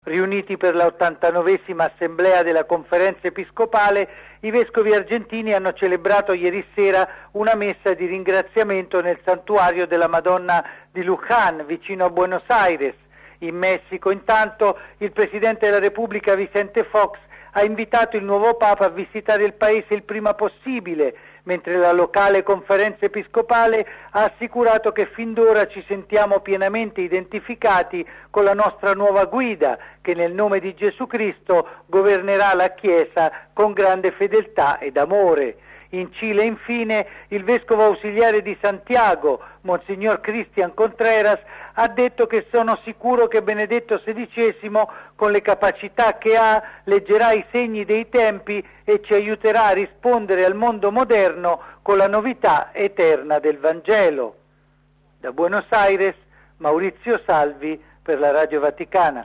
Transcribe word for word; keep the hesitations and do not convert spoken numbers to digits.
Riuniti per la ottantanovesima assemblea della Conferenza Episcopale, i vescovi argentini hanno celebrato ieri sera una messa di ringraziamento nel santuario della Madonna di Luján, vicino a Buenos Aires. In Messico, intanto, il Presidente della Repubblica Vicente Fox ha invitato il nuovo Papa a visitare il paese il prima possibile, mentre la locale Conferenza Episcopale ha assicurato che fin d'ora ci sentiamo pienamente identificati con la nostra nuova guida, che nel nome di Gesù Cristo governerà la Chiesa con grande fedeltà ed amore. In Cile, infine, il vescovo ausiliare di Santiago, Monsignor Cristian Contreras, ha detto che sono sicuro che Benedetto sedicesimo, con le capacità che ha, leggerà i segni dei tempi e ci aiuterà a rispondere al mondo moderno con la novità eterna del Vangelo. Da Buenos Aires, Maurizio Salvi per la Radio Vaticana.